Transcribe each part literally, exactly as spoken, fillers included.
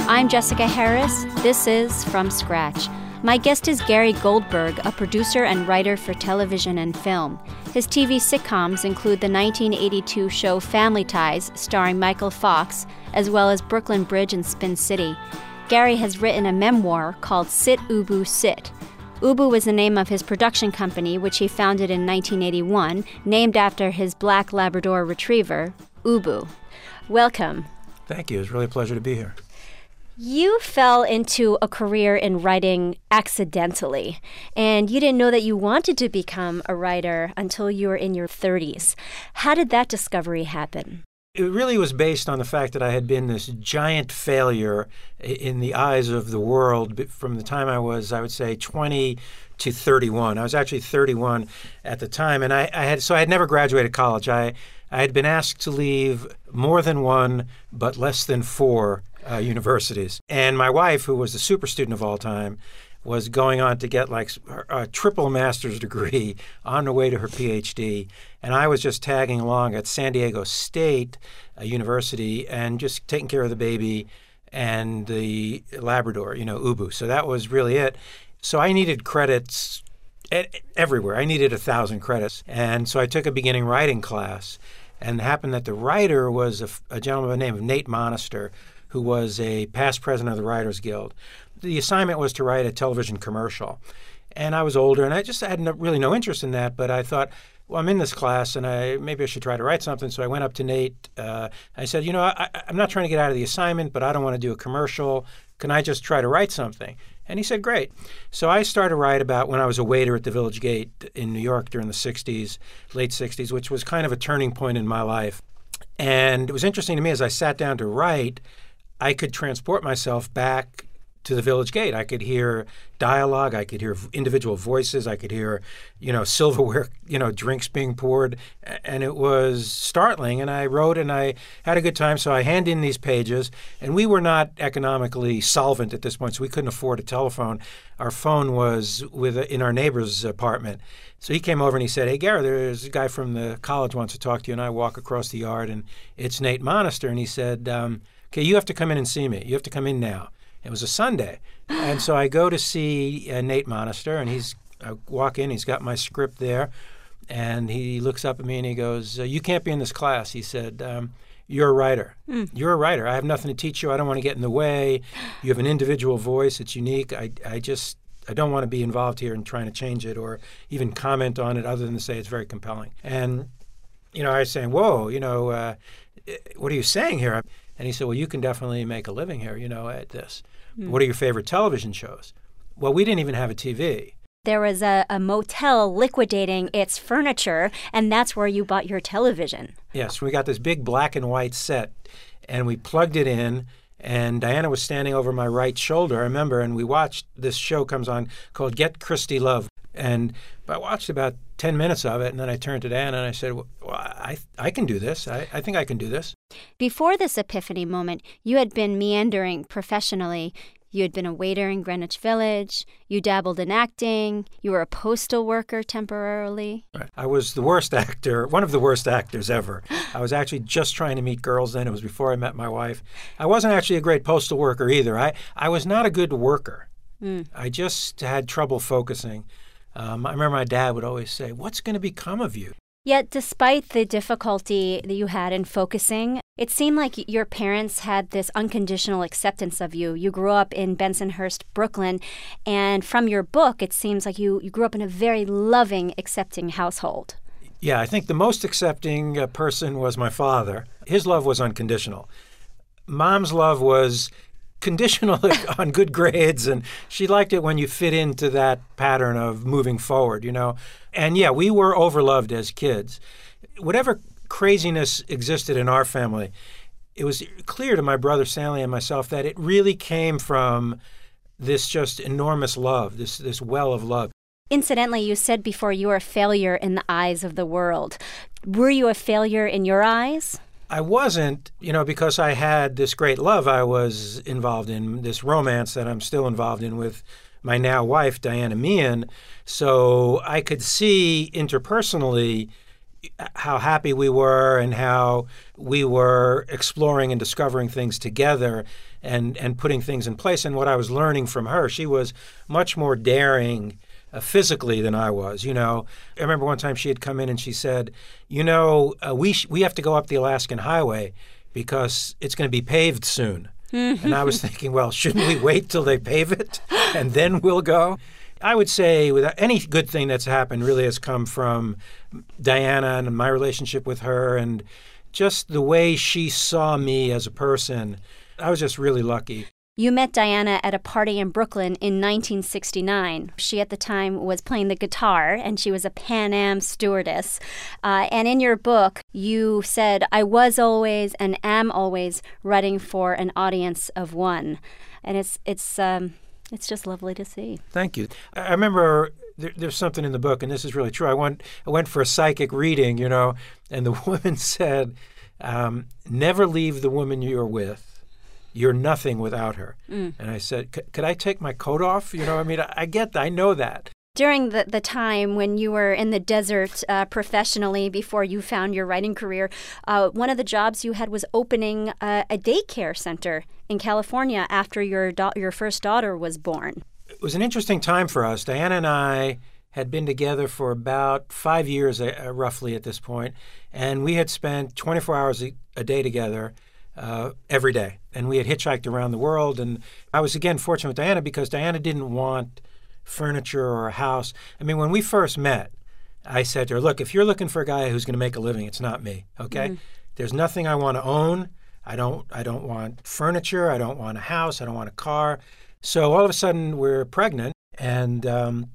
I'm Jessica Harris. This is From Scratch. My guest is Gary Goldberg, a producer and writer for television and film. His T V sitcoms include the nineteen eighty-two show Family Ties, starring Michael Fox, as well as Brooklyn Bridge and Spin City. Gary has written a memoir called Sit, Ubu, Sit. Ubu was the name of his production company, which he founded in nineteen eighty-one, named after his black Labrador retriever, Ubu. Welcome. Thank you. It's really a pleasure to be here. You fell into a career in writing accidentally, and you didn't know that you wanted to become a writer until you were in your thirties. How did that discovery happen? It really was based on the fact that I had been this giant failure in the eyes of the world from the time I was, I would say, twenty to thirty-one. I was actually thirty-one at the time, and I, I had so I had never graduated college. I I had been asked to leave more than one, but less than four uh, universities. And my wife, who was the super student of all time, was going on to get like a triple master's degree on her way to her P H D. And I was just tagging along at San Diego State uh, University and just taking care of the baby and the Labrador, you know, Ubu. So that was really it. So I needed credits everywhere. I needed a thousand credits. And so I took a beginning writing class, and it happened that the writer was a, a gentleman by the name of Nate Monister, who was a past president of the Writers Guild. The assignment was to write a television commercial. And I was older, and I just had no, really no interest in that, but I thought, well, I'm in this class, and I maybe I should try to write something. So I went up to Nate. Uh, I said, you know, I, I'm not trying to get out of the assignment, but I don't want to do a commercial. Can I just try to write something? And he said, great. So I started to write about when I was a waiter at the Village Gate in New York during the sixties, late sixties, which was kind of a turning point in my life. And it was interesting to me as I sat down to write, I could transport myself back to the Village Gate. I could hear dialogue. I could hear individual voices. I could hear, you know, silverware, you know, drinks being poured. And it was startling. And I wrote and I had a good time. So I hand in these pages. And we were not economically solvent at this point, so we couldn't afford a telephone. Our phone was with in our neighbor's apartment. So he came over and he said, hey, Gary, there's a guy from the college wants to talk to you. And I walk across the yard, and it's Nate Monister. And he said, um, okay, you have to come in and see me. You have to come in now. It was a Sunday. And so I go to see uh, Nate Monister, and he's I walk in, he's got my script there, and he looks up at me and he goes, uh, you can't be in this class. He said, um, you're a writer. Mm. You're a writer. I have nothing to teach you. I don't want to get in the way. You have an individual voice. It's unique. I, I just, I don't want to be involved here in trying to change it or even comment on it other than to say it's very compelling. And, you know, I was saying, whoa, you know, uh, what are you saying here? And he said, well, you can definitely make a living here, you know, at this. Mm. What are your favorite television shows? Well, we didn't even have a T V. There was a, a motel liquidating its furniture, and that's where you bought your television. Yes, we got this big black and white set, and we plugged it in, and Diana was standing over my right shoulder, I remember, and we watched this show comes on called Get Christy Love. And I watched about ten minutes of it, and then I turned to Diana and I said, well, I, I can do this. I, I think I can do this. Before this epiphany moment, you had been meandering professionally. You had been a waiter in Greenwich Village. You dabbled in acting. You were a postal worker temporarily. Right. I was the worst actor, one of the worst actors ever. I was actually just trying to meet girls then. It was before I met my wife. I wasn't actually a great postal worker either. I, I was not a good worker. Mm. I just had trouble focusing. Um, I remember my dad would always say, what's going to become of you? Yet despite the difficulty that you had in focusing, it seemed like your parents had this unconditional acceptance of you. You grew up in Bensonhurst, Brooklyn, and from your book, it seems like you, you grew up in a very loving, accepting household. Yeah, I think the most accepting uh, person was my father. His love was unconditional. Mom's love was conditional on good grades, and she liked it when you fit into that pattern of moving forward, you know. And yeah, we were overloved as kids. Whatever craziness existed in our family, it was clear to my brother Stanley and myself that it really came from this just enormous love, this this well of love. Incidentally, you said before you were a failure in the eyes of the world. Were you a failure in your eyes? I wasn't, you know, because I had this great love I was involved in, this romance that I'm still involved in with my now wife, Diana Meehan. So I could see interpersonally how happy we were and how we were exploring and discovering things together and, and putting things in place. And what I was learning from her, she was much more daring uh, physically than I was. You know, I remember one time she had come in and she said, you know, uh, we sh- we have to go up the Alaskan Highway because it's going to be paved soon. And I was thinking, well, shouldn't we wait till they pave it and then we'll go? I would say without any good thing that's happened really has come from Diana and my relationship with her and just the way she saw me as a person. I was just really lucky. You met Diana at a party in Brooklyn in nineteen sixty-nine. She at the time was playing the guitar, and she was a Pan Am stewardess. Uh, and in your book, you said, I was always and am always writing for an audience of one. And it's it's um, it's just lovely to see. Thank you. I remember there, there's something in the book, and this is really true. I went, I went for a psychic reading, you know, and the woman said, um, never leave the woman you're with. You're nothing without her. Mm. And I said, could I take my coat off? You know, I mean, I, I get that. I know that. During the, the time when you were in the desert uh, professionally before you found your writing career, uh, one of the jobs you had was opening uh, a daycare center in California after your da- your first daughter was born. It was an interesting time for us. Diana and I had been together for about five years, uh, roughly at this point, and we had spent twenty-four hours a, a day together uh, every day. And we had hitchhiked around the world. And I was, again, fortunate with Diana because Diana didn't want furniture or a house. I mean, when we first met, I said to her, look, if you're looking for a guy who's going to make a living, it's not me, okay? Mm. There's nothing I want to own. I don't I don't want furniture. I don't want a house. I don't want a car. So all of a sudden, we're pregnant, and um,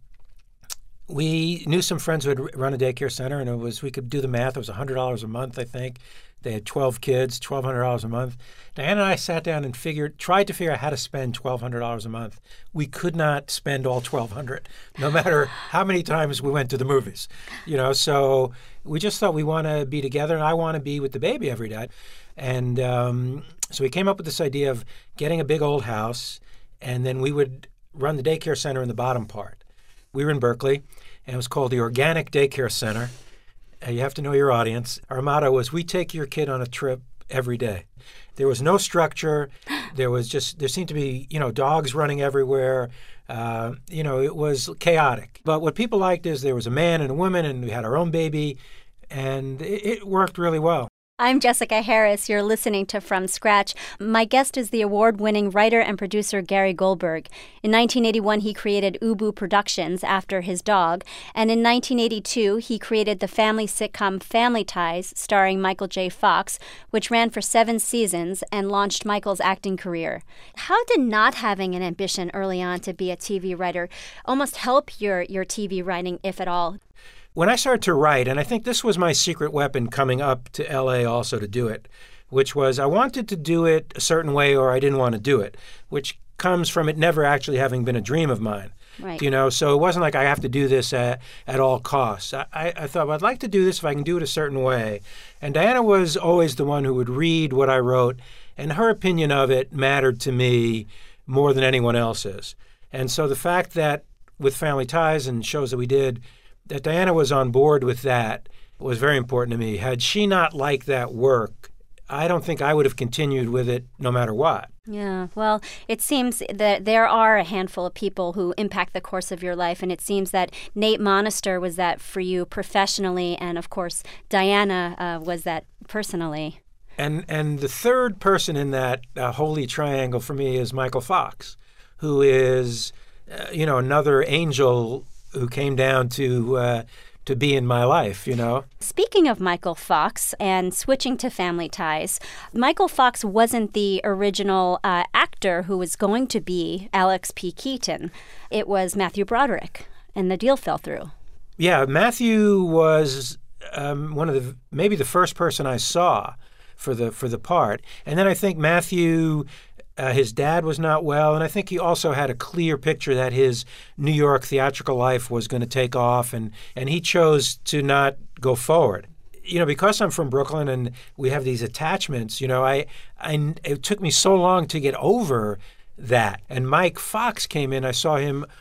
we knew some friends who had run a daycare center, and it was we could do the math. It was one hundred dollars a month, I think. They had twelve kids, twelve hundred dollars a month. Diana and I sat down and figured, tried to figure out how to spend twelve hundred dollars a month. We could not spend all twelve hundred dollars, no matter how many times we went to the movies. You know, so we just thought we want to be together, and I want to be with the baby every day. And um, so we came up with this idea of getting a big old house, and then we would run the daycare center in the bottom part. We were in Berkeley, and it was called the Organic Daycare Center. Uh, you have to know your audience. Our motto was, we take your kid on a trip every day. There was no structure. There was just, there seemed to be, you know, dogs running everywhere. Uh, you know, it was chaotic. But what people liked is there was a man and a woman, and we had our own baby, and it, it worked really well. I'm Jessica Harris. You're listening to From Scratch. My guest is the award-winning writer and producer Gary Goldberg. In nineteen eighty-one, he created Ubu Productions after his dog. And in nineteen eighty-two, he created the family sitcom Family Ties, starring Michael J. Fox, which ran for seven seasons and launched Michael's acting career. How did not having an ambition early on to be a T V writer almost help your, your T V writing, if at all? When I started to write, and I think this was my secret weapon coming up to L A also to do it, which was I wanted to do it a certain way or I didn't want to do it, which comes from it never actually having been a dream of mine. Right. You know, so it wasn't like I have to do this at, at all costs. I, I thought, well, I'd like to do this if I can do it a certain way. And Diana was always the one who would read what I wrote, and her opinion of it mattered to me more than anyone else's. And so the fact that with Family Ties and shows that we did, that Diana was on board with that was very important to me. Had she not liked that work, I don't think I would have continued with it no matter what. Yeah, well, it seems that there are a handful of people who impact the course of your life, and it seems that Nate Monister was that for you professionally, and of course, Diana uh, was that personally. And and the third person in that uh, holy triangle for me is Michael Fox, who is, uh, you know, another angel who came down to uh, to be in my life, you know. Speaking of Michael Fox and switching to Family Ties, Michael Fox wasn't the original uh, actor who was going to be Alex P. Keaton. It was Matthew Broderick, and the deal fell through. Yeah, Matthew was um, one of the maybe the first person I saw for the for the part, and then I think Matthew. Uh, his dad was not well, and I think he also had a clear picture that his New York theatrical life was going to take off, and, and he chose to not go forward. You know, because I'm from Brooklyn and we have these attachments, you know, I, I it took me so long to get over that. And Mike Fox came in. I saw him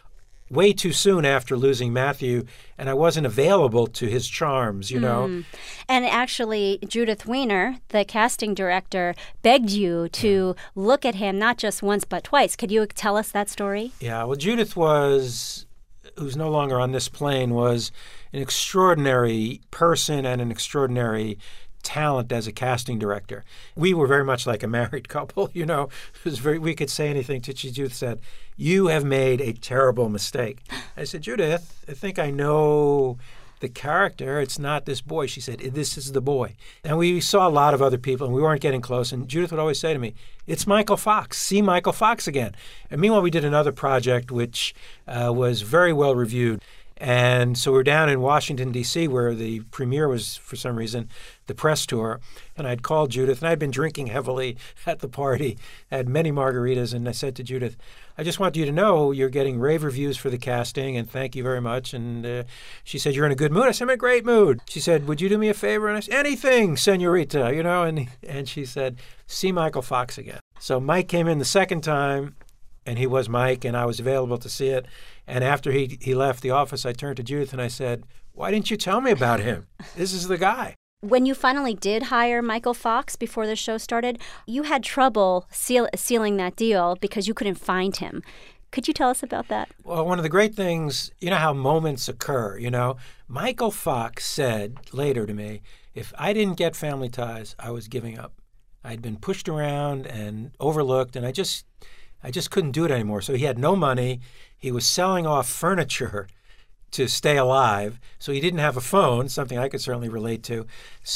way too soon after losing Matthew, and I wasn't available to his charms, you know. Mm. And actually, Judith Weiner, the casting director, begged you to yeah. look at him not just once but twice. Could you tell us that story? Yeah, well, Judith was, who's no longer on this plane, was an extraordinary person and an extraordinary talent as a casting director. We were very much like a married couple, you know. It was very, we could say anything to Judith said, "You have made a terrible mistake." I said, "Judith, I think I know the character. It's not this boy." She said, "This is the boy." And we saw a lot of other people, and we weren't getting close. And Judith would always say to me, "It's Michael Fox. See Michael Fox again." And meanwhile, we did another project which uh, was very well reviewed. And so we're down in Washington, D C, where the premiere was, for some reason, the press tour. And I'd called Judith, and I'd been drinking heavily at the party, had many margaritas, and I said to Judith, "I just want you to know you're getting rave reviews for the casting, and thank you very much." And uh, she said, "You're in a good mood?" I said, "I'm in a great mood." She said, "Would you do me a favor?" And I said, "Anything, senorita," you know. And, and she said, "See Michael Fox again." So Mike came in the second time, and he was Mike, and I was available to see it. And after he, he left the office, I turned to Judith and I said, "Why didn't you tell me about him? This is the guy." When you finally did hire Michael Fox before the show started, you had trouble seal, sealing that deal because you couldn't find him. Could you tell us about that? Well, one of the great things, you know how moments occur, you know? Michael Fox said later to me, if I didn't get Family Ties, I was giving up. I'd been pushed around and overlooked, and I just... I just couldn't do it anymore. So he had no money. He was selling off furniture to stay alive. So he didn't have a phone, something I could certainly relate to.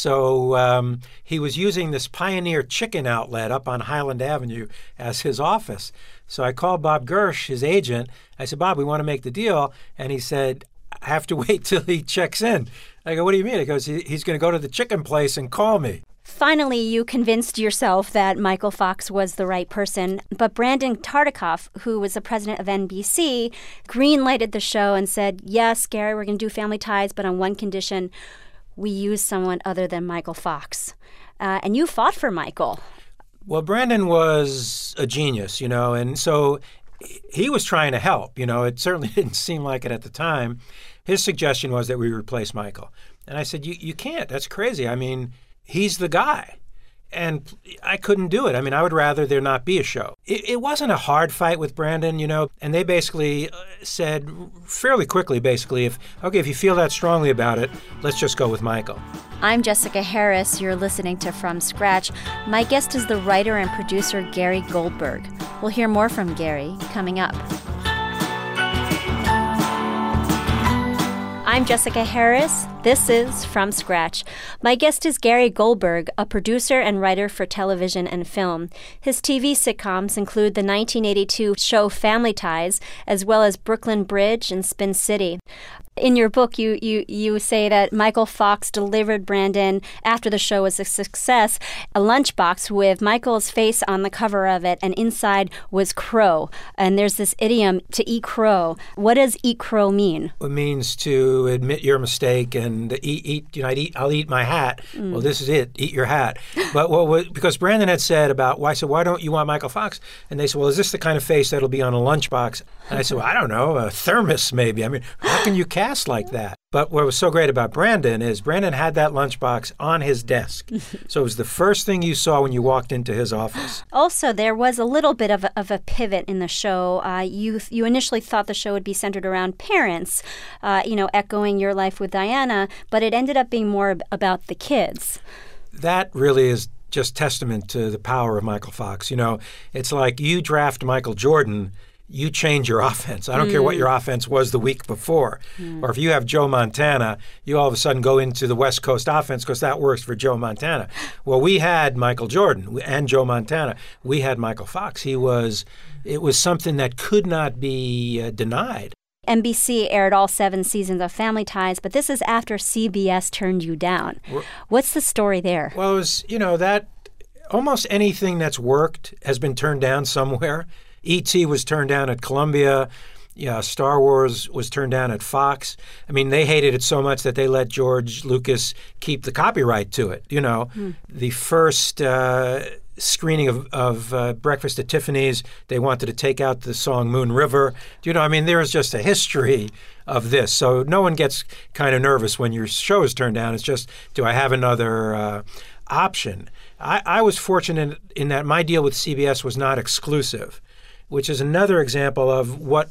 So um, he was using this Pioneer Chicken outlet up on Highland Avenue as his office. So I called Bob Gersh, his agent. I said, "Bob, we want to make the deal." And he said, "I have to wait till he checks in." I go, "What do you mean?" He goes, he, he's going to go to the chicken place and call me. Finally, you convinced yourself that Michael Fox was the right person, but Brandon Tartikoff, who was the president of N B C, green-lighted the show and said, "Yes, Gary, we're going to do Family Ties, but on one condition, we use someone other than Michael Fox." Uh, and you fought for Michael. Well, Brandon was a genius, you know, and so he was trying to help. You know, it certainly didn't seem like it at the time. His suggestion was that we replace Michael. And I said, you, you can't. That's crazy. I mean, he's the guy. And I couldn't do it. I mean, I would rather there not be a show. It, it wasn't a hard fight with Brandon, you know, and they basically said fairly quickly, basically, if, okay, if you feel that strongly about it, let's just go with Michael. I'm Jessica Harris. You're listening to From Scratch. My guest is the writer and producer Gary Goldberg. We'll hear more from Gary coming up. I'm Jessica Harris. This is From Scratch. My guest is Gary Goldberg, a producer and writer for television and film. His T V sitcoms include the nineteen eighty-two show Family Ties, as well as Brooklyn Bridge and Spin City. In your book, you, you, you say that Michael Fox delivered Brandon, after the show was a success, a lunchbox with Michael's face on the cover of it, and inside was crow. And there's this idiom, to eat crow. What does eat crow mean? It means to admit your mistake and eat, eat you know, I'd eat, I'll eat my hat. Mm. Well, this is it, eat your hat. But what, because Brandon had said about, well, I said, why don't you want Michael Fox? And they said, well, is this the kind of face that'll be on a lunchbox? And I said, well, I don't know, a thermos maybe. I mean, how can you cast like that? But what was so great about Brandon is Brandon had that lunchbox on his desk. So it was the first thing you saw when you walked into his office. Also, there was a little bit of a, of a pivot in the show. Uh, you you initially thought the show would be centered around parents, uh, you know, echoing Your Life with Diana, but it ended up being more about the kids. That really is just testament to the power of Michael Fox. You know, it's like you draft Michael Jordan, you change your offense. I don't mm. care what your offense was the week before. Mm. Or if you have Joe Montana, you all of a sudden go into the West Coast offense because that works for Joe Montana. Well, we had Michael Jordan and Joe Montana. We had Michael Fox. He was, it was something that could not be uh, denied. N B C aired all seven seasons of Family Ties, but this is after C B S turned you down. What's the story there? Well, it was, you know, that almost anything that's worked has been turned down somewhere. E T was turned down at Columbia. Yeah, Star Wars was turned down at Fox. I mean, they hated it so much that they let George Lucas keep the copyright to it. You know, hmm. the first uh, screening of, of uh, Breakfast at Tiffany's, they wanted to take out the song Moon River. Do you know, I mean, there's just a history of this. So no one gets kind of nervous when your show is turned down. It's just, do I have another uh, option? I, I was fortunate in that my deal with C B S was not exclusive, which is another example of what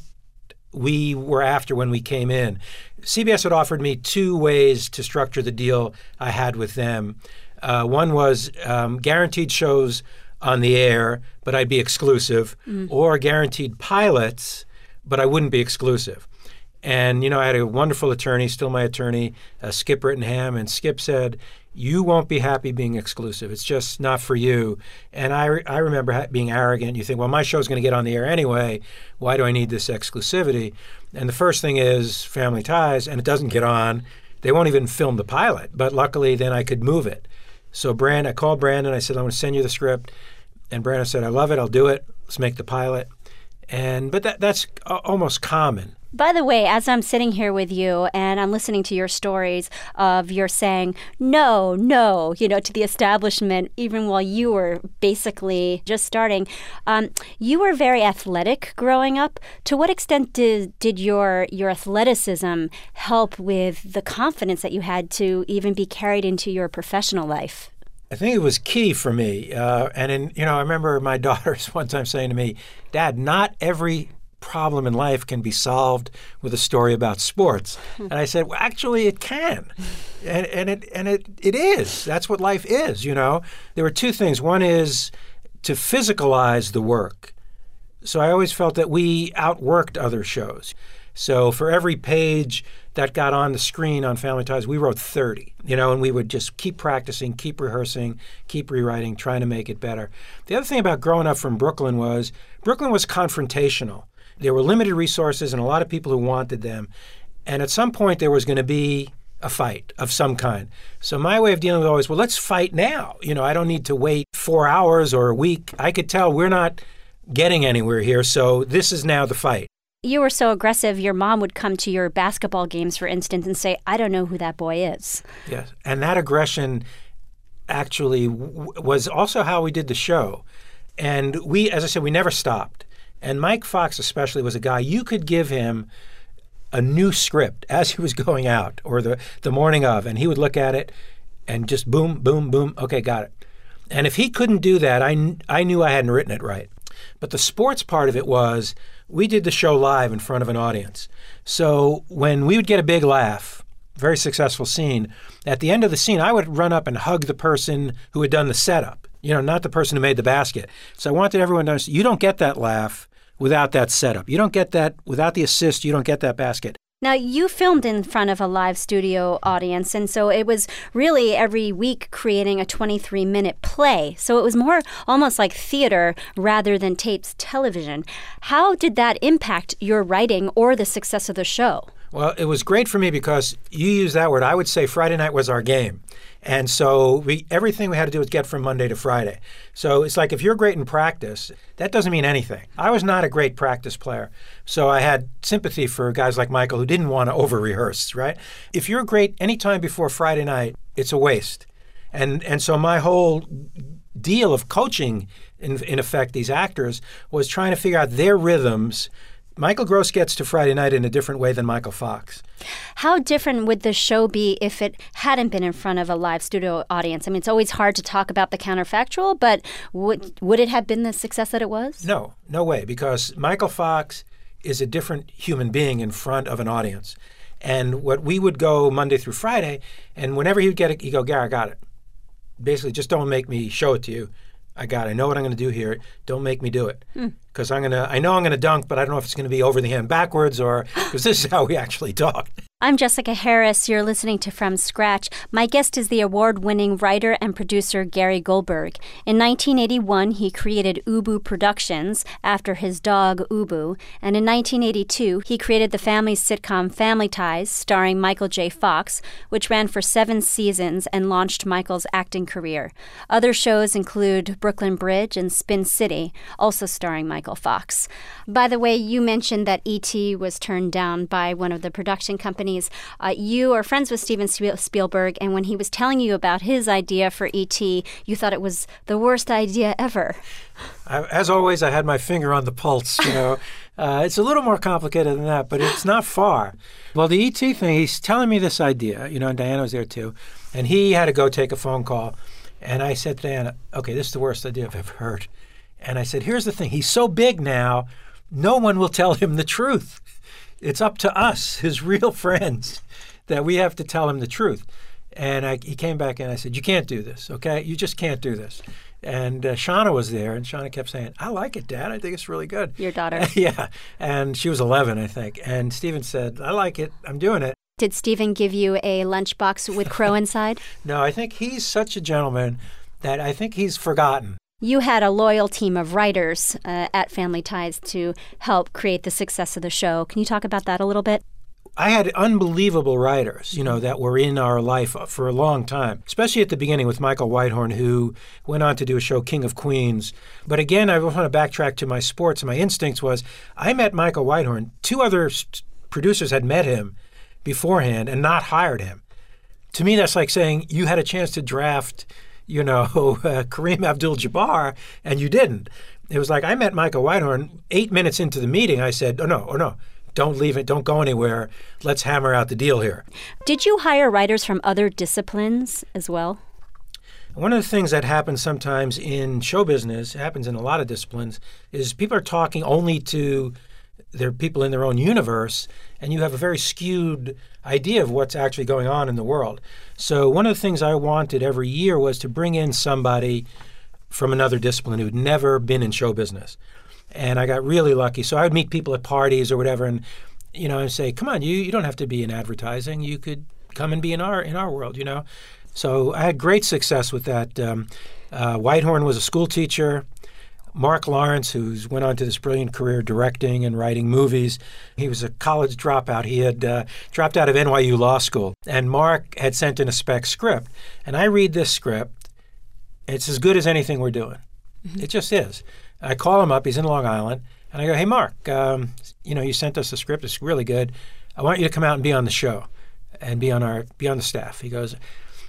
we were after when we came in. C B S had offered me two ways to structure the deal I had with them. Uh, one was um, guaranteed shows on the air, but I'd be exclusive, mm. or guaranteed pilots, but I wouldn't be exclusive. And, you know, I had a wonderful attorney, still my attorney, uh, Skip Rittenham, and Skip said, you won't be happy being exclusive. It's just not for you. And I, re- I remember ha- being arrogant. You think, well, my show's going to get on the air anyway. Why do I need this exclusivity? And the first thing is Family Ties, and it doesn't get on. They won't even film the pilot. But luckily, then I could move it. So Brand, I called Brandon. I said, I'm going to send you the script. And Brandon said, I love it. I'll do it. Let's make the pilot. And but that that's almost common. By the way, as I'm sitting here with you and I'm listening to your stories of your saying, no, no, you know, to the establishment, even while you were basically just starting, um, you were very athletic growing up. To what extent did, did your, your athleticism help with the confidence that you had to even be carried into your professional life? I think it was key for me. Uh, and, in, you know, I remember my daughters one time saying to me, Dad, not every problem in life can be solved with a story about sports. And I said, well, actually, it can. And, and, it, and it, it is. That's what life is, you know. There were two things. One is to physicalize the work. So I always felt that we outworked other shows. So for every page that got on the screen on Family Ties, we wrote thirty, you know, and we would just keep practicing, keep rehearsing, keep rewriting, trying to make it better. The other thing about growing up from Brooklyn was Brooklyn was confrontational. There were limited resources and a lot of people who wanted them. And at some point there was going to be a fight of some kind. So my way of dealing with it always, well, let's fight now. You know, I don't need to wait four hours or a week. I could tell we're not getting anywhere here, so this is now the fight. You were so aggressive, your mom would come to your basketball games, for instance, and say, I don't know who that boy is. Yes, and that aggression actually w- was also how we did the show. And we, as I said, we never stopped. And Mike Fox especially was a guy, you could give him a new script as he was going out or the, the morning of, and he would look at it and just boom, boom, boom, okay, got it. And if he couldn't do that, I, I knew I hadn't written it right. But the sports part of it was we did the show live in front of an audience. So when we would get a big laugh, very successful scene, at the end of the scene, I would run up and hug the person who had done the setup, you know, not the person who made the basket. So I wanted everyone to understand, you don't get that laugh without that setup. You don't get that without the assist. You don't get that basket. Now, you filmed in front of a live studio audience, and so it was really every week creating a twenty-three minute play. So it was more almost like theater rather than tapes television. How did that impact your writing or the success of the show? Well, it was great for me because you use that word. I would say Friday night was our game. And so we everything we had to do was get from Monday to Friday. So it's like if you're great in practice, that doesn't mean anything. I was not a great practice player. So I had sympathy for guys like Michael who didn't want to over-rehearse, right? If you're great anytime before Friday night, it's a waste. And and so my whole deal of coaching, in, in effect, these actors was trying to figure out their rhythms. Michael Gross gets to Friday night in a different way than Michael Fox. How different would the show be if it hadn't been in front of a live studio audience? I mean, it's always hard to talk about the counterfactual, but would would it have been the success that it was? No, no way, because Michael Fox is a different human being in front of an audience. And what we would go Monday through Friday, and whenever he would get it, he'd go, Gary, I got it. Basically, just don't make me show it to you. I got it. I know what I'm going to do here. Don't make me do it. Because I'm going to, I know I'm going to dunk, but I don't know if it's going to be over the hand backwards or, because this is how we actually talk. I'm Jessica Harris. You're listening to From Scratch. My guest is the award-winning writer and producer Gary Goldberg. In nineteen eighty-one, he created Ubu Productions after his dog Ubu. And in nineteen eighty-two, he created the family sitcom Family Ties, starring Michael J. Fox, which ran for seven seasons and launched Michael's acting career. Other shows include Brooklyn Bridge and Spin City, also starring Michael Fox. By the way, you mentioned that E T was turned down by one of the production companies. companies. Uh, you are friends with Steven Spielberg, and when he was telling you about his idea for E T, you thought it was the worst idea ever. I, as always, I had my finger on the pulse, you know. uh, it's a little more complicated than that, but it's not far. Well, the E T thing, he's telling me this idea, you know, and Diana was there too, and he had to go take a phone call. And I said to Diana, okay, this is the worst idea I've ever heard. And I said, here's the thing. He's so big now, no one will tell him the truth. It's up to us, his real friends, that we have to tell him the truth. And I, he came back and I said, you can't do this, okay? You just can't do this. And uh, Shauna was there, and Shauna kept saying, I like it, Dad. I think it's really good. Your daughter. Yeah. And she was eleven, I think. And Steven said, I like it. I'm doing it. Did Steven give you a lunchbox with crow inside? No, I think he's such a gentleman that I think he's forgotten. You had a loyal team of writers uh, at Family Ties to help create the success of the show. Can you talk about that a little bit? I had unbelievable writers, you know, that were in our life for a long time, especially at the beginning with Michael Whitehorn, who went on to do a show, King of Queens. But again, I want to backtrack to my sports. My instincts was I met Michael Whitehorn. Two other producers had met him beforehand and not hired him. To me, that's like saying you had a chance to draft, you know, uh, Kareem Abdul-Jabbar, and you didn't. It was like I met Michael Whitehorn. Eight minutes into the meeting, I said, oh, no, oh, no, don't leave it. Don't go anywhere. Let's hammer out the deal here. Did you hire writers from other disciplines as well? One of the things that happens sometimes in show business, happens in a lot of disciplines, is people are talking only to their people in their own universe, and you have a very skewed idea of what's actually going on in the world. So one of the things I wanted every year was to bring in somebody from another discipline who'd never been in show business. And I got really lucky. So I would meet people at parties or whatever, and you know, and say, "Come on, you you don't have to be in advertising. You could come and be in our in our world." You know, so I had great success with that. Um, uh, Whitehorn was a school teacher. Mark Lawrence, who's went on to this brilliant career directing and writing movies. He was a college dropout. He had uh, dropped out of N Y U Law School. And Mark had sent in a spec script. And I read this script. It's as good as anything we're doing. Mm-hmm. It just is. I call him up. He's in Long Island. And I go, hey, Mark, um, you know, you sent us the script. It's really good. I want you to come out and be on the show and be on our be on the staff. He goes,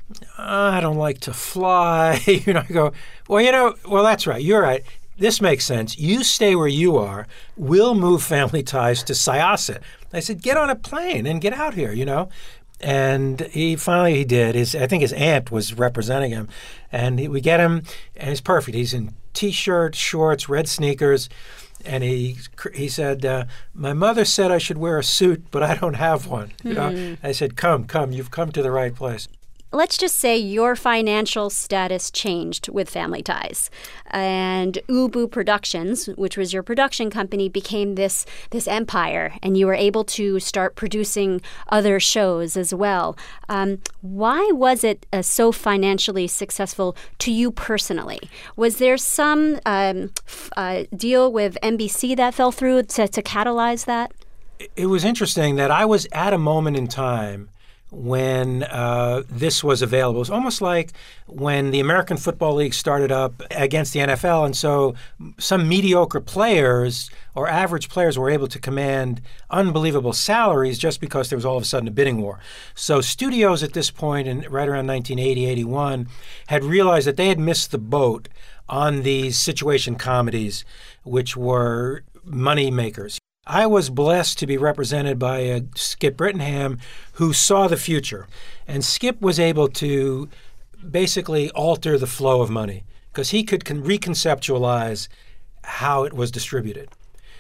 I don't like to fly. you know, I go, well, you know, well, that's right. You're right. This makes sense. You stay where you are. We'll move Family Ties to Syosset. I said, get on a plane and get out here, you know. And he finally he did. His I think his aunt was representing him, and he, we get him, and he's perfect. He's in t-shirt, shorts, red sneakers, and he he said, uh, "My mother said I should wear a suit, but I don't have one." You know, mm. I said, "Come, come, you've come to the right place." Let's just say your financial status changed with Family Ties, and Ubu Productions, which was your production company, became this this empire, and you were able to start producing other shows as well. Um, why was it uh, so financially successful to you personally? Was there some um, f- uh, deal with N B C that fell through to, to catalyze that? It was interesting that I was at a moment in time when uh, this was available. It was almost like when the American Football League started up against the N F L, and so some mediocre players or average players were able to command unbelievable salaries just because there was all of a sudden a bidding war. So studios at this point, in right around nineteen eighty, eighty-one, had realized that they had missed the boat on these situation comedies, which were money makers. I was blessed to be represented by uh, Skip Brittenham, who saw the future. And Skip was able to basically alter the flow of money because he could con- reconceptualize how it was distributed.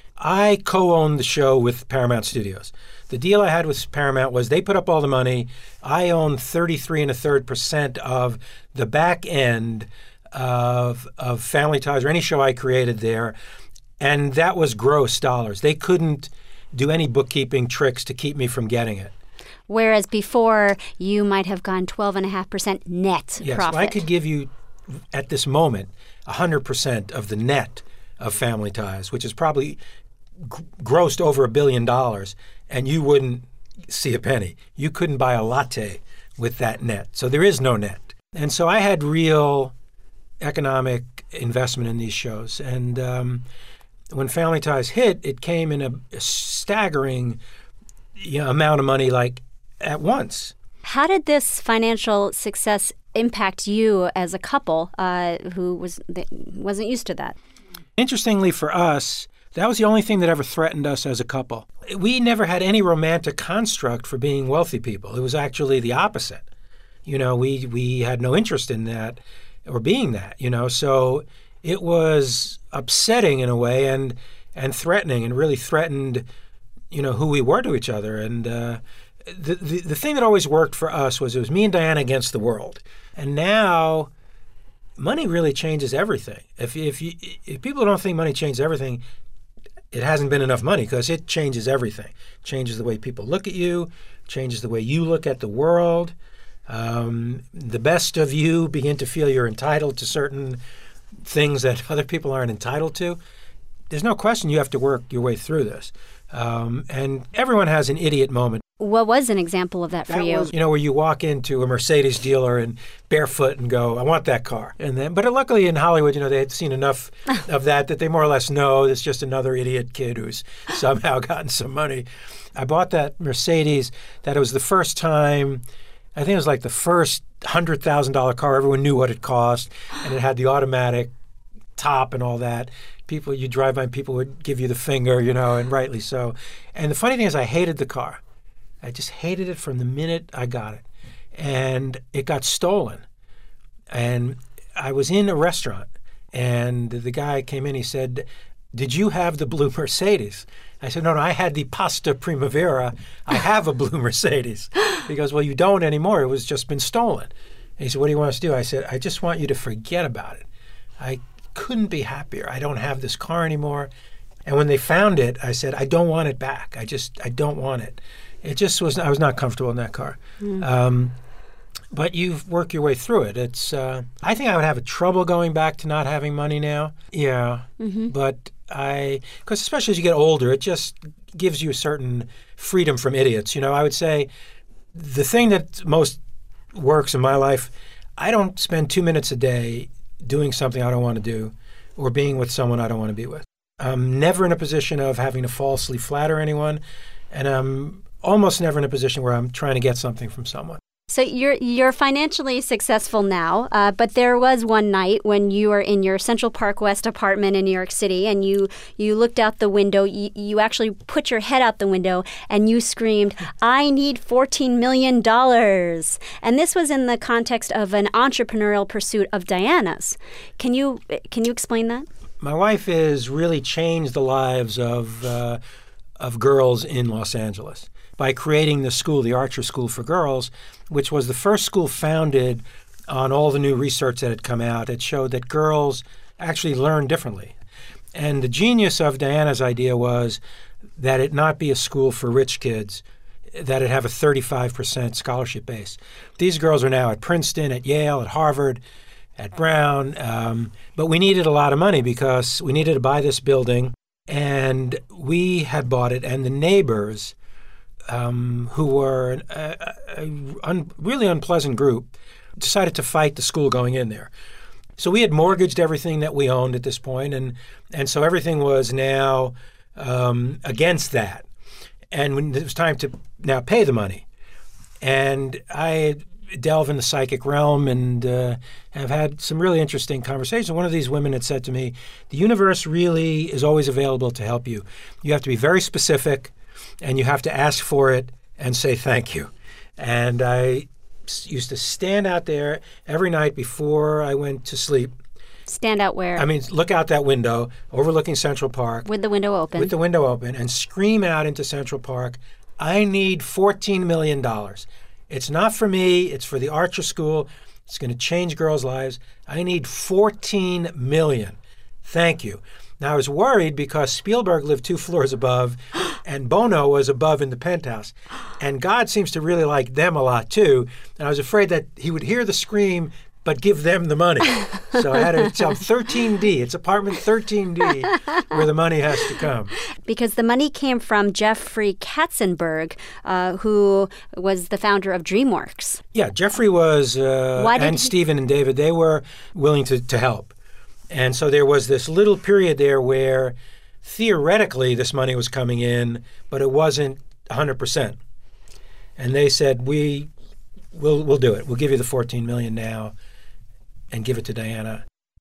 I co-owned the show with Paramount Studios. The deal I had with Paramount was they put up all the money. I owned thirty-three and a third percent of the back end of, of Family Ties or any show I created there. And that was gross dollars. They couldn't do any bookkeeping tricks to keep me from getting it. Whereas before, you might have gone twelve point five percent net yes, profit. Yes, I could give you, at this moment, one hundred percent of the net of Family Ties, which is probably g- grossed over a billion dollars, and you wouldn't see a penny. You couldn't buy a latte with that net. So there is no net. And so I had real economic investment in these shows. And um, when Family Ties hit, it came in a, a staggering you know, amount of money, like at once. How did this financial success impact you as a couple uh, who was wasn't used to that? Interestingly for us, that was the only thing that ever threatened us as a couple. We never had any romantic construct for being wealthy people. It was actually the opposite. You know, we we had no interest in that or being that, you know. So it was upsetting in a way and and threatening and really threatened, you know, who we were to each other. And uh, the, the the thing that always worked for us was it was me and Diana against the world. And now money really changes everything. If if you, if people don't think money changes everything, it hasn't been enough money, because it changes everything. It changes the way people look at you, changes the way you look at the world. Um, the best of you begin to feel you're entitled to certain things that other people aren't entitled to. There's no question you have to work your way through this. Um, and everyone has an idiot moment. What was an example of that for That you? was, you know, where you walk into a Mercedes dealer and barefoot and go, I want that car. And then, but luckily in Hollywood, you know, they had seen enough of that that they more or less know it's just another idiot kid who's somehow gotten some money. I bought that Mercedes. That it was the first time, I think it was like the first one hundred thousand dollars car. Everyone knew what it cost, and it had the automatic top and all that. People, you drive by and people would give you the finger, you know, and rightly so. And the funny thing is I hated the car. I just hated it from the minute I got it. And it got stolen. And I was in a restaurant, and the guy came in, he said, did you have the blue Mercedes? I said, no, no, I had the Pasta Primavera. I have a blue Mercedes. He goes, well, you don't anymore. It was just been stolen. And he said, what do you want us to do? I said, I just want you to forget about it. I couldn't be happier. I don't have this car anymore. And when they found it, I said, I don't want it back. I just, I don't want it. It just was, I was not comfortable in that car. Mm. Um, but you work your way through it. It's, uh, I think I would have a trouble going back to not having money now. Yeah. Mm-hmm. But I, because especially as you get older, it just gives you a certain freedom from idiots. You know, I would say the thing that most works in my life, I don't spend two minutes a day doing something I don't want to do or being with someone I don't want to be with. I'm never in a position of having to falsely flatter anyone, and I'm almost never in a position where I'm trying to get something from someone. So you're you're financially successful now, uh, but there was one night when you were in your Central Park West apartment in New York City, and you, you looked out the window. You, you actually put your head out the window, and you screamed, I need fourteen million dollars. And this was in the context of an entrepreneurial pursuit of Diana's. Can you can you explain that? My wife has really changed the lives of uh, of girls in Los Angeles by creating the school, the Archer School for Girls, which was the first school founded on all the new research that had come out. It showed that girls actually learn differently. And the genius of Diana's idea was that it not be a school for rich kids, that it have a thirty-five percent scholarship base. These girls are now at Princeton, at Yale, at Harvard, at Brown. Um, but we needed a lot of money because we needed to buy this building. And we had bought it, and the neighbors, Um, who were a, a, a un, really unpleasant group, decided to fight the school going in there. So we had mortgaged everything that we owned at this point, and and so everything was now um, against that. And when it was time to now pay the money, and I delve in the psychic realm and uh, have had some really interesting conversations. One of these women had said to me, the universe really is always available to help you. You have to be very specific, and you have to ask for it and say thank you. And I used to stand out there every night before I went to sleep. Stand out where? I mean, look out that window, overlooking Central Park. With the window open. With the window open, and scream out into Central Park, I need fourteen million dollars. It's not for me. It's for the Archer School. It's going to change girls' lives. I need fourteen million dollars. Thank you. Now, I was worried because Spielberg lived two floors above and Bono was above in the penthouse. And God seems to really like them a lot, too. And I was afraid that he would hear the scream but give them the money. So I had to tell thirteen D. It's apartment thirteen D where the money has to come. Because the money came from Jeffrey Katzenberg, uh, who was the founder of DreamWorks. Yeah, Jeffrey was, uh, and he... Stephen and David, they were willing to, to help. And so there was this little period there where theoretically this money was coming in, but it wasn't one hundred percent. And they said, we, we'll, we'll do it. We'll give you the fourteen million dollars now and give it to Diana.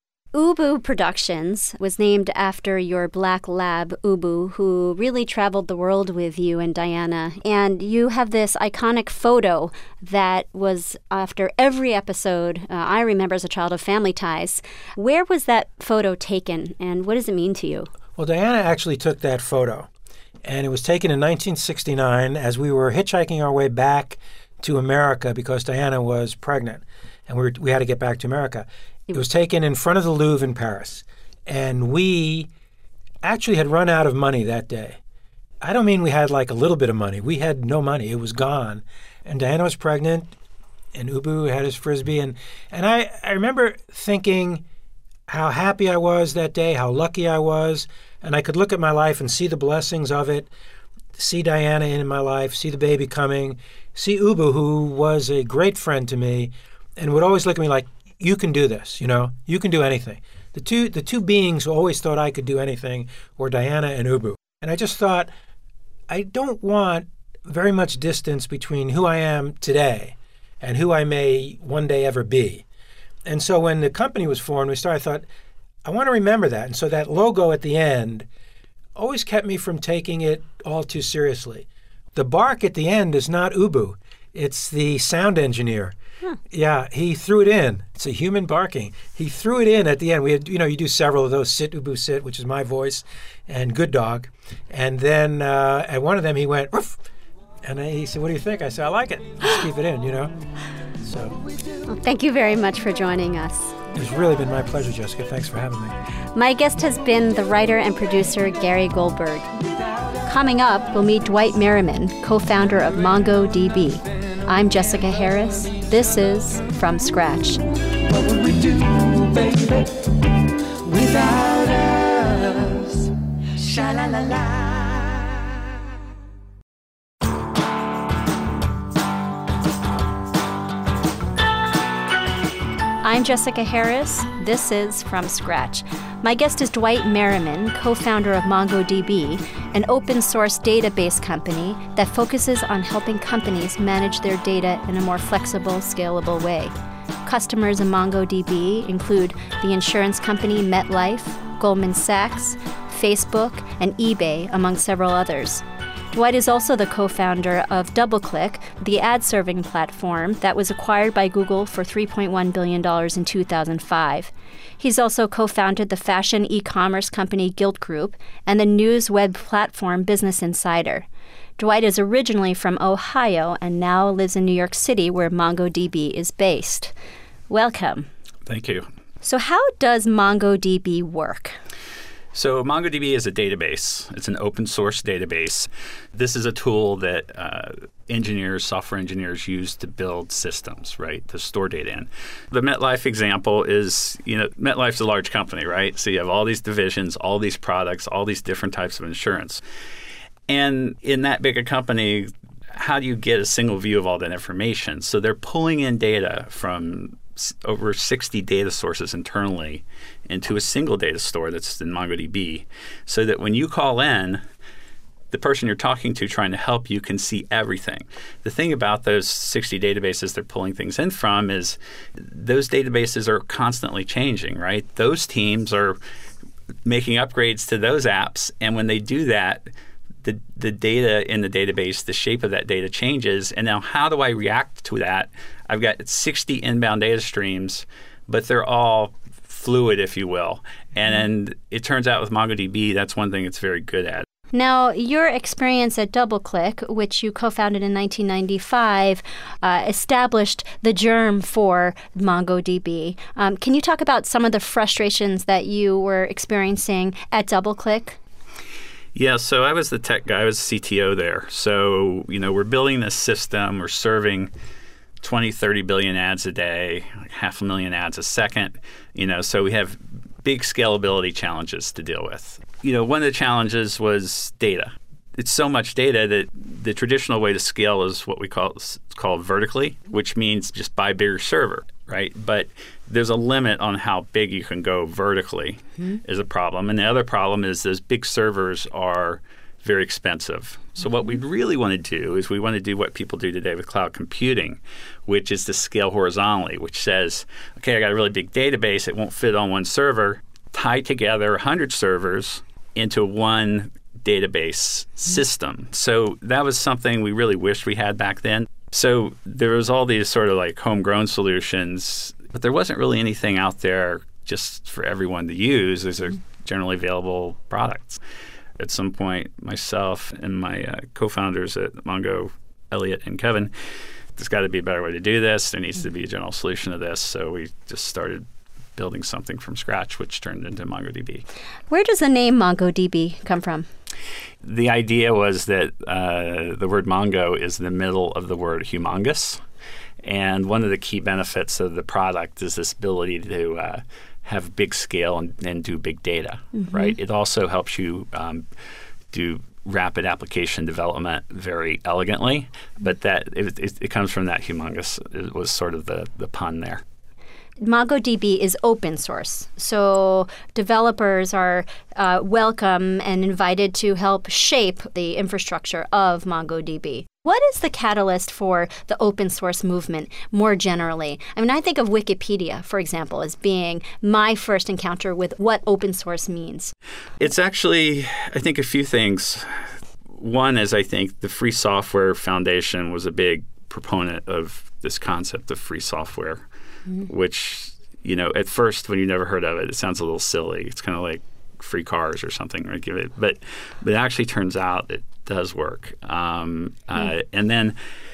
Ubu Productions was named after your black lab, Ubu, who really traveled the world with you and Diana. And you have this iconic photo that was after every episode, uh, I remember as a child, of Family Ties. Where was that photo taken, and what does it mean to you? Well, Diana actually took that photo, and it was taken in nineteen sixty-nine as we were hitchhiking our way back to America because Diana was pregnant, and we, were, we had to get back to America. It was taken in front of the Louvre in Paris, and we actually had run out of money that day. I don't mean we had like a little bit of money. We had no money. It was gone. And Diana was pregnant, and Ubu had his Frisbee. And, and I, I remember thinking how happy I was that day, how lucky I was, and I could look at my life and see the blessings of it, see Diana in my life, see the baby coming, see Ubu, who was a great friend to me, and would always look at me like, you can do this, you know, you can do anything. The two the two beings who always thought I could do anything were Diana and Ubu. And I just thought, I don't want very much distance between who I am today and who I may one day ever be. And so when the company was formed, we started, I thought, I want to remember that. And so that logo at the end always kept me from taking it all too seriously. The bark at the end is not Ubu. It's the sound engineer. Huh. Yeah, he threw it in. It's a human barking. He threw it in at the end. We had, you know, you do several of those, Sit, Ubu, Sit, which is my voice, and Good Dog. And then uh, at one of them, he went, Ruff! And I, he said, what do you think? I said, I like it. Just keep it in, you know. So. Well, thank you very much for joining us. It's really been my pleasure, Jessica. Thanks for having me. My guest has been the writer and producer Gary Goldberg. Coming up, we'll meet Dwight Merriman, co-founder of MongoDB. I'm Jessica Harris. This is From Scratch. What would we do, baby, without us? Sha-la-la-la. I'm Jessica Harris. This is From Scratch. My guest is Dwight Merriman, co-founder of MongoDB, an open-source database company that focuses on helping companies manage their data in a more flexible, scalable way. Customers of MongoDB include the insurance company MetLife, Goldman Sachs, Facebook, and eBay, among several others. Dwight is also the co-founder of DoubleClick, the ad-serving platform that was acquired by Google for three point one billion dollars in two thousand five. He's also co-founded the fashion e-commerce company Gilt Group and the news web platform Business Insider. Dwight is originally from Ohio and now lives in New York City, where MongoDB is based. Welcome. Thank you. So how does MongoDB work? So MongoDB is a database. It's an open source database. This is a tool that uh, engineers, software engineers use to build systems, right, to store data in. The MetLife example is, you know, MetLife's a large company, right? So you have all these divisions, all these products, all these different types of insurance. And in that big a company, how do you get a single view of all that information? So they're pulling in data from over sixty data sources internally into a single data store that's in MongoDB, so that when you call in, the person you're talking to trying to help you can see everything. The thing about those sixty databases they're pulling things in from is those databases are constantly changing, right? Those teams are making upgrades to those apps, and when they do that, the the data in the database, the shape of that data changes. And now how do I react to that? I've got sixty inbound data streams, but they're all fluid, if you will. And, and it turns out with MongoDB, that's one thing it's very good at. Now, your experience at DoubleClick, which you co-founded in nineteen ninety-five, uh, established the germ for MongoDB. Um, can you talk about some of the frustrations that you were experiencing at DoubleClick? Yeah, so I was the tech guy. I was C T O there. So, you know, we're building this system. We're serving twenty, thirty billion ads a day, like half a million ads a second. You know, so we have big scalability challenges to deal with. You know, one of the challenges was data. It's so much data that the traditional way to scale is what we call called vertically, which means just buy a bigger server, right? But there's a limit on how big you can go vertically mm-hmm. is a problem. And the other problem is those big servers are very expensive. So what we really want to do is we want to do what people do today with cloud computing, which is to scale horizontally, which says, okay, I got a really big database. It won't fit on one server. Tie together one hundred servers into one database system. So that was something we really wished we had back then. So there was all these sort of like homegrown solutions, but there wasn't really anything out there just for everyone to use. These are generally available products. At some point, myself and my uh, co-founders at Mongo, Elliot and Kevin, there's got to be a better way to do this. There needs to be a general solution to this. So we just started building something from scratch, which turned into MongoDB. Where does the name MongoDB come from? The idea was that uh, the word Mongo is the middle of the word humongous. And one of the key benefits of the product is this ability to uh, have big scale and, and do big data, mm-hmm. right? It also helps you um, do rapid application development very elegantly, but that it, it, it comes from that humongous. It was sort of the, the pun there. MongoDB is open source, so developers are uh, welcome and invited to help shape the infrastructure of MongoDB. What is the catalyst for the open source movement more generally? I mean, I think of Wikipedia, for example, as being my first encounter with what open source means. It's actually, I think, a few things. One is I think the Free Software Foundation was a big proponent of this concept of free software. Mm-hmm. Which, you know, at first when you never heard of it, it sounds a little silly. It's kind of like free cars or something, right? Give it, but but it actually turns out it does work. Um, mm-hmm. uh, and then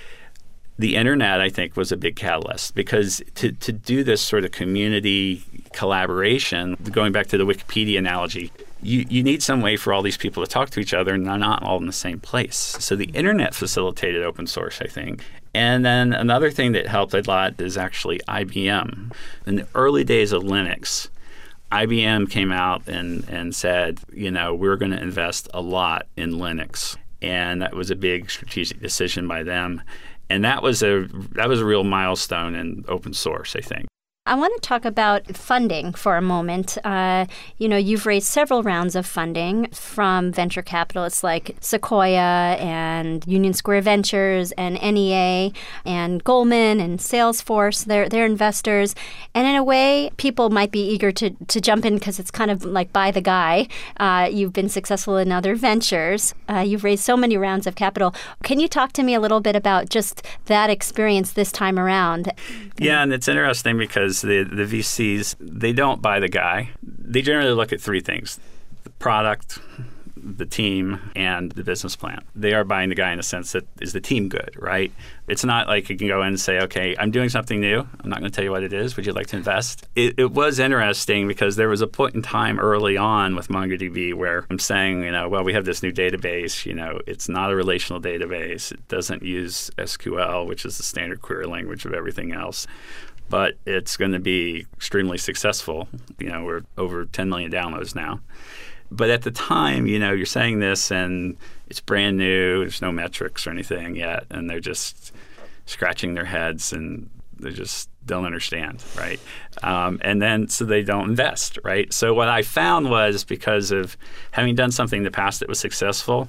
the internet, I think, was a big catalyst because to to do this sort of community collaboration, going back to the Wikipedia analogy, you, you need some way for all these people to talk to each other and they're not all in the same place. So the internet facilitated open source, I think. And then another thing that helped a lot is actually I B M. In the early days of Linux, I B M came out and, and said, you know, we're going to invest a lot in Linux. And that was a big strategic decision by them. And that was a that was a real milestone in open source, I think. I want to talk about funding for a moment. Uh, you know, you've raised several rounds of funding from venture capitalists like Sequoia and Union Square Ventures and N E A and Goldman and Salesforce. They're, they're investors. And in a way, people might be eager to, to jump in because it's kind of like buy the guy. Uh, you've been successful in other ventures. Uh, you've raised so many rounds of capital. Can you talk to me a little bit about just that experience this time around? Yeah, and it's interesting because The, the V Cs, they don't buy the guy. They generally look at three things: the product, the team, and the business plan. They are buying the guy in the sense that is the team good, right? It's not like you can go in and say, okay, I'm doing something new. I'm not going to tell you what it is. Would you like to invest? It, it was interesting because there was a point in time early on with MongoDB where I'm saying, you know, well, we have this new database. You know, it's not a relational database. It doesn't use S Q L, which is the standard query language of everything else. But it's going to be extremely successful. You know, we're over ten million downloads now. But at the time, you know, you're saying this and it's brand new. There's no metrics or anything yet. And they're just scratching their heads and they just don't understand, right? Um, and then so they don't invest, right? So what I found was because of having done something in the past that was successful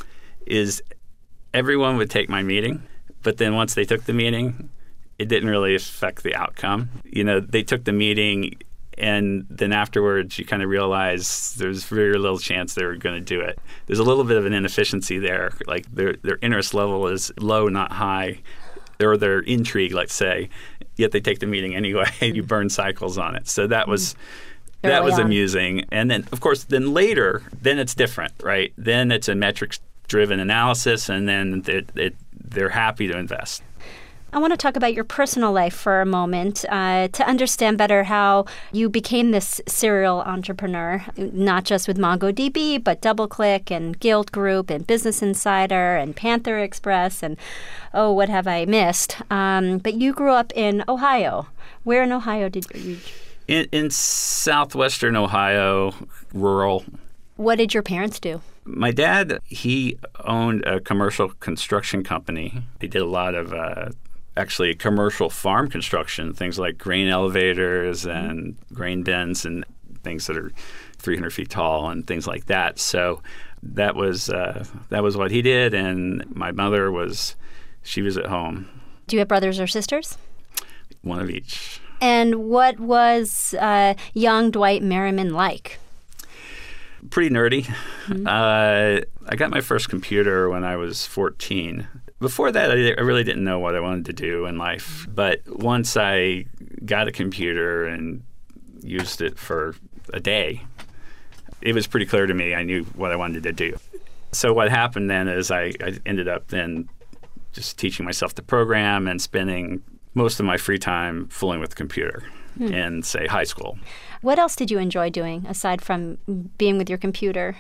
is everyone would take my meeting. But then once they took the meeting, it didn't really affect the outcome. You know, they took the meeting, and then afterwards you kind of realize there's very little chance they were going to do it. There's a little bit of an inefficiency there. Like their their interest level is low, not high, or their intrigue, let's say. Yet they take the meeting anyway. You burn cycles on it. So that was Early that was on. amusing. And then, of course, then later, then it's different, right? Then it's a metrics-driven analysis, and then it, it, they're happy to invest. I want to talk about your personal life for a moment uh, to understand better how you became this serial entrepreneur, not just with MongoDB, but DoubleClick and Guild Group and Business Insider and Panther Express and, oh, what have I missed? Um, but you grew up in Ohio. Where in Ohio did you? In, in southwestern Ohio, rural. What did your parents do? My dad, he owned a commercial construction company. He did a lot of uh, actually commercial farm construction, things like grain elevators and grain bins and things that are three hundred feet tall and things like that. So that was uh, that was what he did, and my mother was, she was at home. Do you have brothers or sisters? One of each. And what was uh, young Dwight Merriman like? Pretty nerdy. Mm-hmm. Uh, I got my first computer when I was fourteen. Before that, I, I really didn't know what I wanted to do in life. But once I got a computer and used it for a day, it was pretty clear to me I knew what I wanted to do. So what happened then is I, I ended up then just teaching myself to program and spending most of my free time fooling with the computer hmm. in, say, high school. What else did you enjoy doing aside from being with your computer?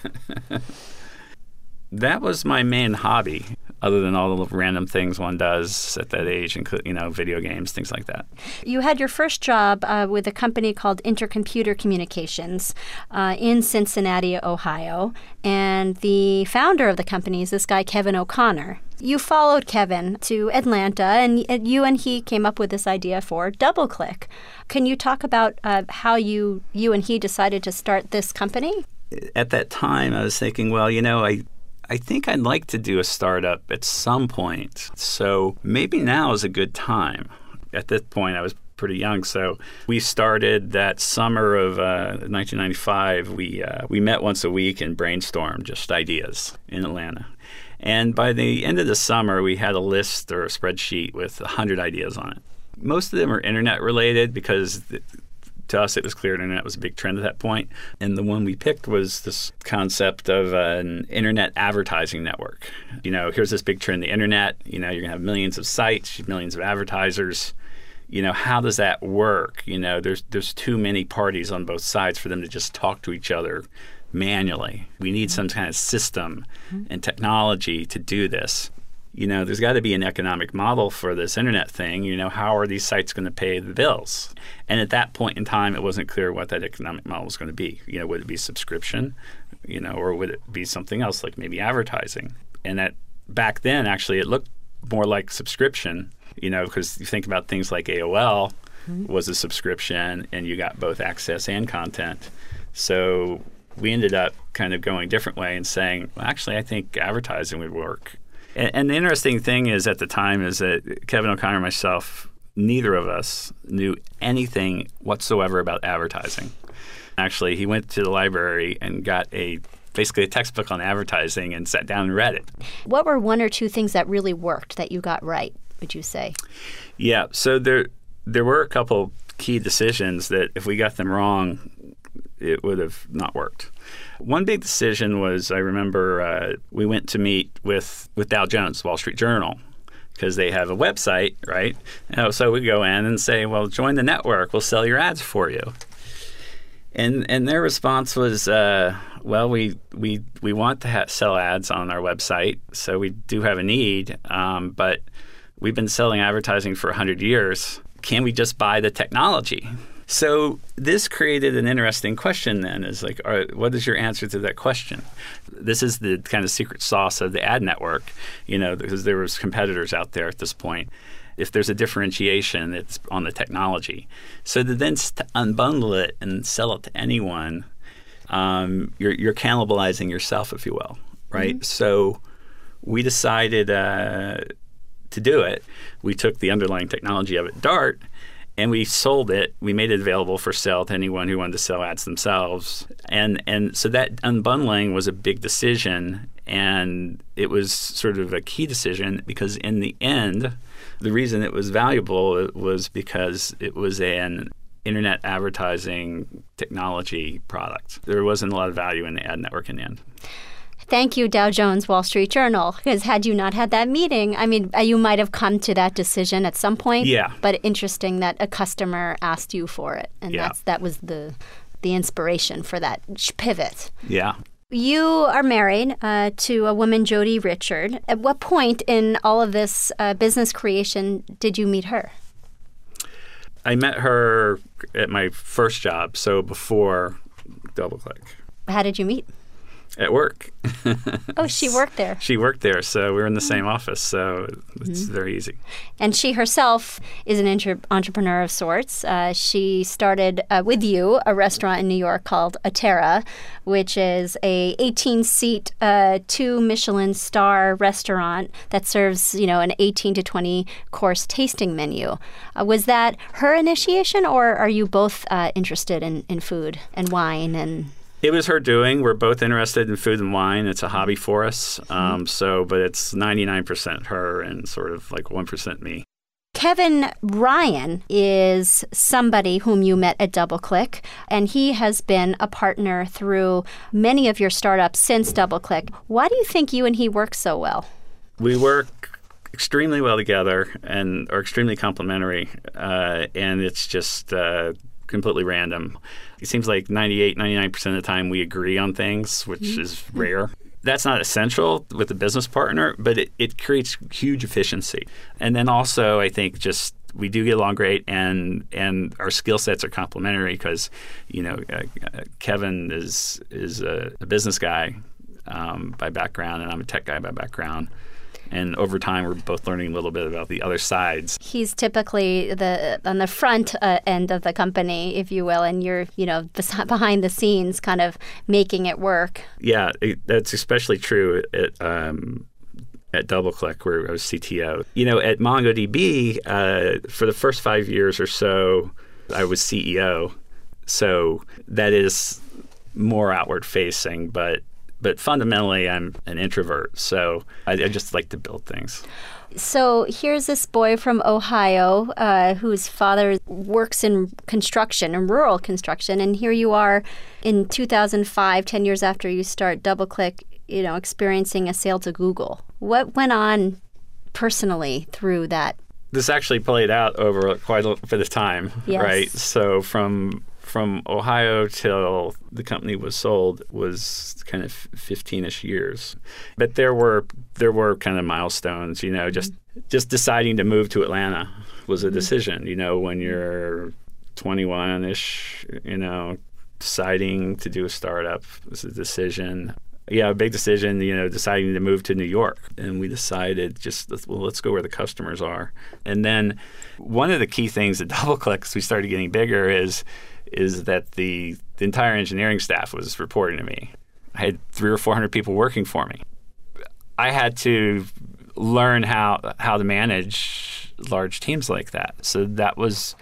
That was my main hobby, other than all the random things one does at that age, including, you know, video games, things like that. You had your first job uh, with a company called Intercomputer Communications uh, in Cincinnati, Ohio, and the founder of the company is this guy, Kevin O'Connor. You followed Kevin to Atlanta, and you and he came up with this idea for DoubleClick. Can you talk about uh, how you you and he decided to start this company? At that time, I was thinking, well, you know, I I think I'd like to do a startup at some point. So maybe now is a good time. At this point, I was pretty young. So we started that summer of uh, nineteen ninety-five. We uh, we met once a week and brainstormed just ideas in Atlanta. And by the end of the summer, we had a list or a spreadsheet with one hundred ideas on it. Most of them are internet related because th- to us it was clear internet was a big trend at that point. And the one we picked was this concept of uh, an internet advertising network. You know, here's this big trend, the internet. You know, you're going to have millions of sites, millions of advertisers. You know, how does that work? You know, there's there's too many parties on both sides for them to just talk to each other manually. We need some kind of system mm-hmm. and technology to do this. You know, there's got to be an economic model for this internet thing. You know, how are these sites going to pay the bills? And at that point in time, it wasn't clear what that economic model was going to be. You know, would it be subscription, you know, or would it be something else like maybe advertising? And that back then, actually, it looked more like subscription, you know, because you think about things like A O L mm-hmm. was a subscription and you got both access and content. So we ended up kind of going a different way and saying, well, actually, I think advertising would work. And, and the interesting thing is at the time is that Kevin O'Connor and myself, neither of us knew anything whatsoever about advertising. Actually, he went to the library and got a basically a textbook on advertising and sat down and read it. What were one or two things that really worked that you got right, would you say? Yeah, so there there were a couple key decisions that if we got them wrong, it would have not worked. One big decision was, I remember uh, we went to meet with, with Dow Jones, Wall Street Journal, because they have a website, right? And so we go in and say, well, join the network. We'll sell your ads for you. And and their response was, uh, well, we we we want to ha- sell ads on our website, so we do have a need, um, but we've been selling advertising for one hundred years. Can we just buy the technology? So this created an interesting question then, is like, all right, what is your answer to that question? This is the kind of secret sauce of the ad network, you know, because there was competitors out there at this point. If there's a differentiation, it's on the technology. So to then st- unbundle it and sell it to anyone, um, you're, you're cannibalizing yourself, if you will, right? Mm-hmm. So we decided uh, to do it. We took the underlying technology of it, Dart, and we sold it. We made it available for sale to anyone who wanted to sell ads themselves. And and so that unbundling was a big decision, and it was sort of a key decision because in the end, the reason it was valuable was because it was an internet advertising technology product. There wasn't a lot of value in the ad network in the end. Thank you, Dow Jones, Wall Street Journal, because had you not had that meeting, I mean, you might have come to that decision at some point. Yeah. But interesting that a customer asked you for it, and yeah. that's that was the the inspiration for that pivot. Yeah. You are married uh, to a woman, Jody Richard. At what point in all of this uh, business creation did you meet her? I met her at my first job, so before DoubleClick. How did you meet? At work. Oh, she worked there. She worked there, so we were in the same office, so it's mm-hmm. very easy. And she herself is an inter- entrepreneur of sorts. Uh, she started uh, with you a restaurant in New York called Atera, which is a eighteen-seat, uh, two Michelin star restaurant that serves, you know, an eighteen to twenty course tasting menu. Uh, was that her initiation, or are you both uh, interested in, in food and wine and... It was her doing. We're both interested in food and wine. It's a hobby for us. Um, mm-hmm. So, but it's ninety-nine percent her and sort of like one percent me. Kevin Ryan is somebody whom you met at DoubleClick, and he has been a partner through many of your startups since DoubleClick. Why do you think you and he work so well? We work extremely well together and are extremely complementary, uh, and it's just uh, completely random. It seems like ninety-eight, ninety-nine percent of the time we agree on things, which mm-hmm. is rare. That's not essential with a business partner, but it, it creates huge efficiency. And then also, I think just we do get along great, and and our skill sets are complementary because, you know, uh, uh, Kevin is is a, a business guy um, by background, and I'm a tech guy by background. And over time, we're both learning a little bit about the other sides. He's typically the on the front uh, end of the company, if you will, and you're, you know, behind the scenes, kind of making it work. Yeah, it, that's especially true at um, at DoubleClick, where I was C T O. You know, at MongoDB, uh, for the first five years or so, I was C E O. So that is more outward facing, but. But fundamentally, I'm an introvert, so I, I just like to build things. So here's this boy from Ohio uh, whose father works in construction, in rural construction, and here you are in two thousand five, ten years after you start DoubleClick, you know, experiencing a sale to Google. What went on personally through that? This actually played out over quite a bit of time, yes. right? So from... From Ohio till the company was sold was kind of fifteen-ish years. But there were there were kind of milestones, you know, just mm-hmm. just deciding to move to Atlanta was a decision, you know, when you're twenty-one-ish, you know, deciding to do a startup was a decision. Yeah, a big decision, you know, deciding to move to New York. And we decided just, well, let's go where the customers are. And then one of the key things at DoubleClick as we started getting bigger is is that the, the entire engineering staff was reporting to me. I had three or four hundred people working for me. I had to learn how how to manage large teams like that. So that was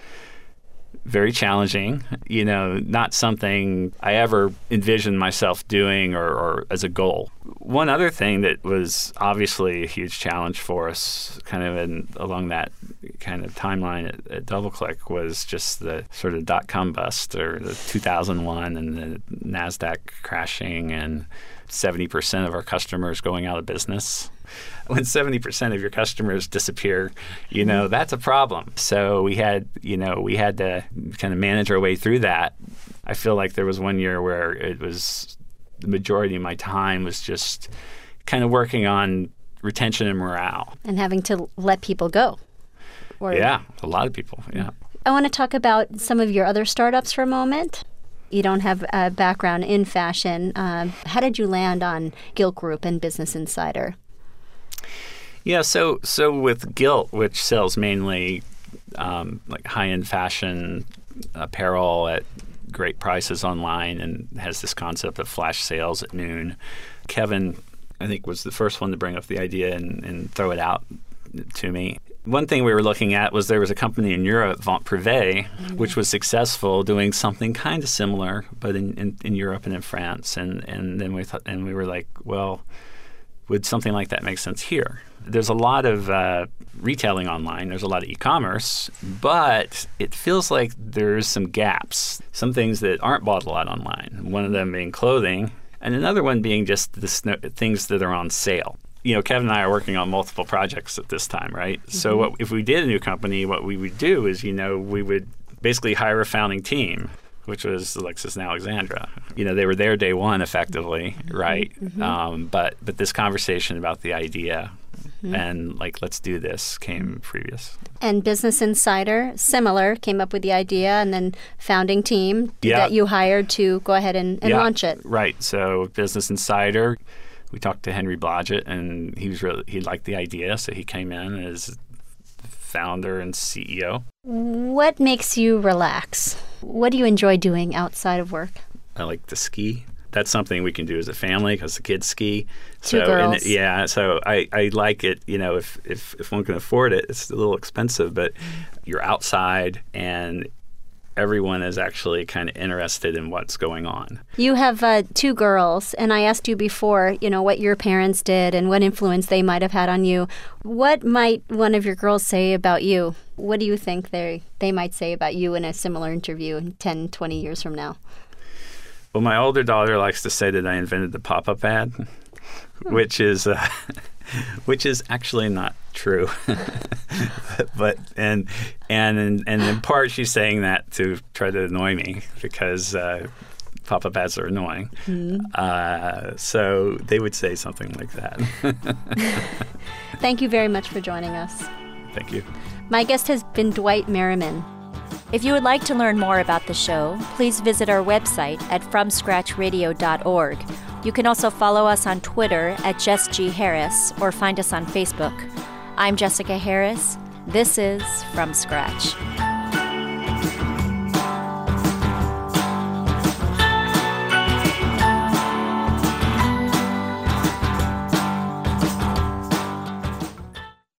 very challenging, you know, not something I ever envisioned myself doing or, or as a goal. One other thing that was obviously a huge challenge for us kind of in, along that kind of timeline at, at DoubleClick was just the sort of dot-com bust, or the two thousand one and the NASDAQ crashing and seventy percent of our customers going out of business. When seventy percent of your customers disappear, you know, that's a problem. So we had, you know, we had to kind of manage our way through that. I feel like there was one year where it was the majority of my time was just kind of working on retention and morale. And having to let people go. Or, yeah, a lot of people, yeah. I want to talk about some of your other startups for a moment. You don't have a background in fashion. Um, how did you land on Gilt Group and Business Insider? Yeah, so so with Gilt, which sells mainly um, like high-end fashion apparel at great prices online and has this concept of flash sales at noon, Kevin, I think, was the first one to bring up the idea and, and throw it out to me. One thing we were looking at was there was a company in Europe, Vente Privée, mm-hmm. which was successful doing something kind of similar, but in, in, in Europe and in France. And, and then we thought, and we were like, well, would something like that make sense here? There's a lot of uh, retailing online. There's a lot of e-commerce, but it feels like there's some gaps, some things that aren't bought a lot online. One of them being clothing, and another one being just the sn- things that are on sale. You know, Kevin and I are working on multiple projects at this time, right? Mm-hmm. So what, if we did a new company, what we would do is, you know, we would basically hire a founding team, which was Alexis and Alexandra. You know, they were there day one, effectively, mm-hmm. right? Mm-hmm. Um, but but this conversation about the idea mm-hmm. and like, let's do this came previous. And Business Insider, similar, came up with the idea, and then founding team yeah. that you hired to go ahead and, and yeah, launch it. Right. So Business Insider, we talked to Henry Blodgett, and he was really he liked the idea, so he came in as founder and C E O. What makes you relax? What do you enjoy doing outside of work? I like to ski. That's something we can do as a family because the kids ski. Two so, girls. And, yeah, so I, I like it. You know, if, if if one can afford it, it's a little expensive, but you're outside and everyone is actually kind of interested in what's going on. You have uh, two girls, and I asked you before, you know, what your parents did and what influence they might have had on you. What might one of your girls say about you? What do you think they they might say about you in a similar interview in ten, twenty years from now? Well, my older daughter likes to say that I invented the pop-up ad, which is uh, which is actually not true. but and and in, and in part she's saying that to try to annoy me because uh, pop-up ads are annoying. Mm-hmm. Uh, so they would say something like that. Thank you very much for joining us. Thank you. My guest has been Dwight Merriman. If you would like to learn more about the show, please visit our website at from scratch radio dot org. You can also follow us on Twitter at Jess G. Harris or find us on Facebook. I'm Jessica Harris. This is From Scratch.